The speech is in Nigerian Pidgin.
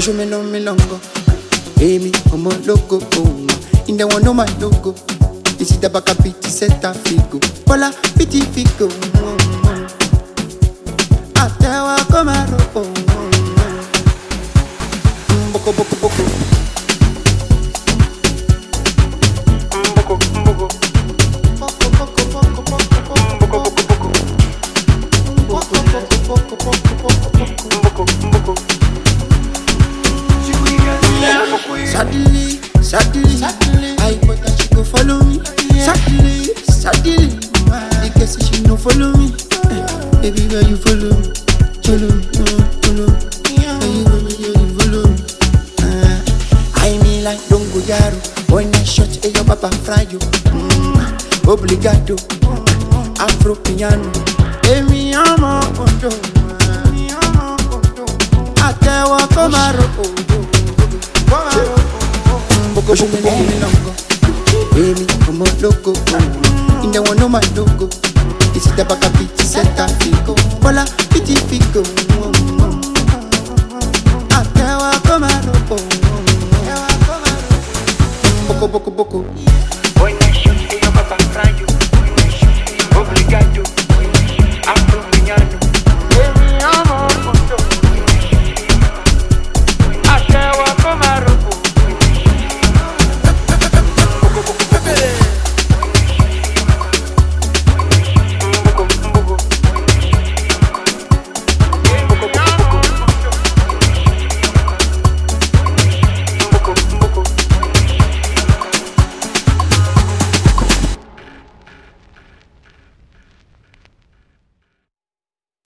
show me no me longo. Hey me, I'm a loco. In the one no my logo. This is the back of pity set a figo. Pola pity figo. Atewa komaro. Boko boko boko. Boko boko. Boko boko boko boko. Boko boko boko. Boko boko. Sadly, I thought that she go follow me. Sadly, I guess she no follow me. Baby, girl, you follow me, follow me. You follow me. I mean like don't go yaro. When I shot, your papa fry you. Obrigado, Afro piano. Emi amo ondo. Atewa komaro. Boko show me longo. Baby, I'm a loco. In the one no my logo. This is the back of pity set a figo. Pola pity figo. Atewa komaro. Boko boko boko.